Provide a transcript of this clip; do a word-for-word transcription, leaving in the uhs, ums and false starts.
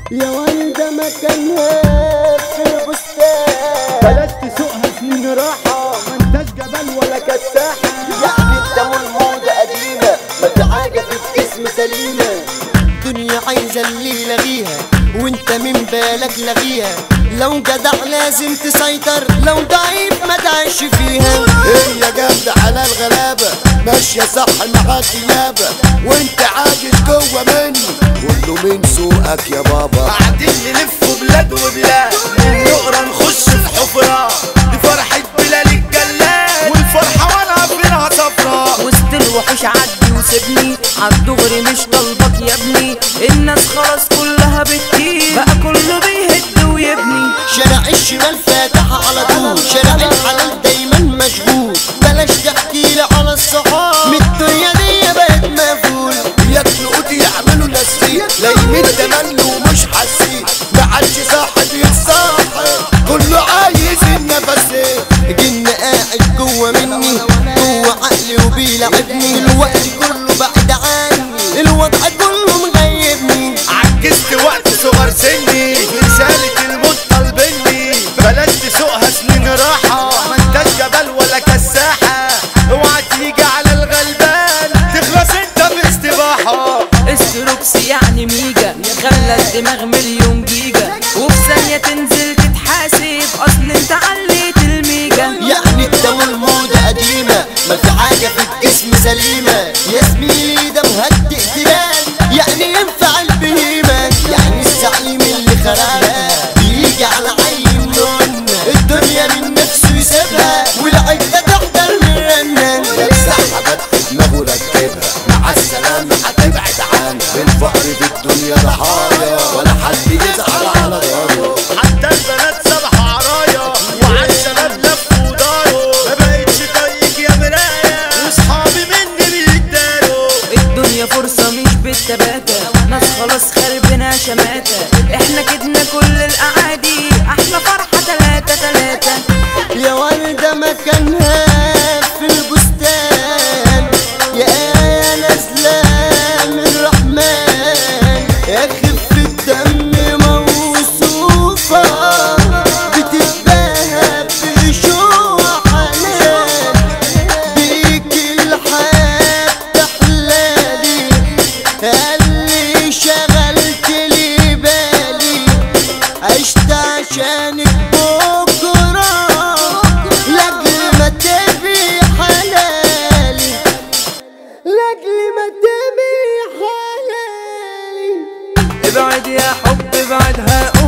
يا وردة مكانها في البستان، بلاش تسوقها سنين راحة، ما انتش جبل ولا كساحة. يعني الدم الموضة قديمة، ما في حاجة في الجسم سليمة. دنيا عايزة اللي يلاغيها وانت من بالك لغيها، لو جدع لازم تسيطر، لو ضعيف ما تعيش فيها. هي جامدة على الغلابة ماشية صح معاك نيابة، وانت عاجز جوه مني كله من سوقك يا بابا. قاعدين نلف بلاد وبلاد، من نقرة نخش في حفرة، دي فرحة بلال الجلاد والفرحة وانا فيها صفرا. وسط الوحوش عدي وسيبني عالدغري مش طالبك يا ابني، الناس خلاص كلها بتطير بقى كله بيهد ويبني. شارع الشمال فاتح على طول، شارع الحلال دايما مشغول، بلاش تحكي لي على الصحاب من الدنيا دي بقت مفول. ياكلوا قوتي يعملوا نسيت لايمين تملوا ومش حاسين، معادش صاحب يتصاحب كله عايز النفسين. جن قاعد جوه مني جوه عقلي وبيلعبني، الوقت كله بعد عني، الوضع كله مغيبني. عجزت وقت صغر سني، رسالة الموت طالبني، بلاش تسوقها سنين راحة، ما انتش جبل ولا كساحة. اوعى تيجي على الغلبان تخلص انت باستباحة. استروكس يعني ميجا خلى الدماغ مليون جيجا، وفي ثانية تنزل تتحاسب اصل انت عليت الميجا. يعني الدم الموضة قديمة، ما في حاجة في الجسم سليمة. يا زميلي ده مهدئ تبان، يعني ينفع البهيمة. يعني الزعيم اللي خلقها بيجي على عين لون، الدنيا من نفسه يسيبها والعدة تحضر من رنة. لابسها فتح دماغه ركبها، مع السلامة هتبعد عنها، الفقر في الدنيا ضحايا ولا حد يزعل على داره. حتى البنات سبحوا عرايا وعالشباب لفوا داره، ما بقتش طايق يا مراية واصحابي مني بيتداروا. الدنيا فرصة مش بالتباتة، ناس خلاص خربنا شماتة، احنا كدنا كل الاعادي، احلى فرحة تلاتة تلاتة. يا وردة مكانها في البستان، يا آية نازلة من الرحمن، يا خفة الدم موصوفة بتتباهى بشوق حنان، بيك الحياة تحلالي، اللي شغلت لي بالي، عشت عشانك بكرة لاجل ما تبي حلالي، لاجل ما تبي حلالي. ابعد يا حب ابعد هقول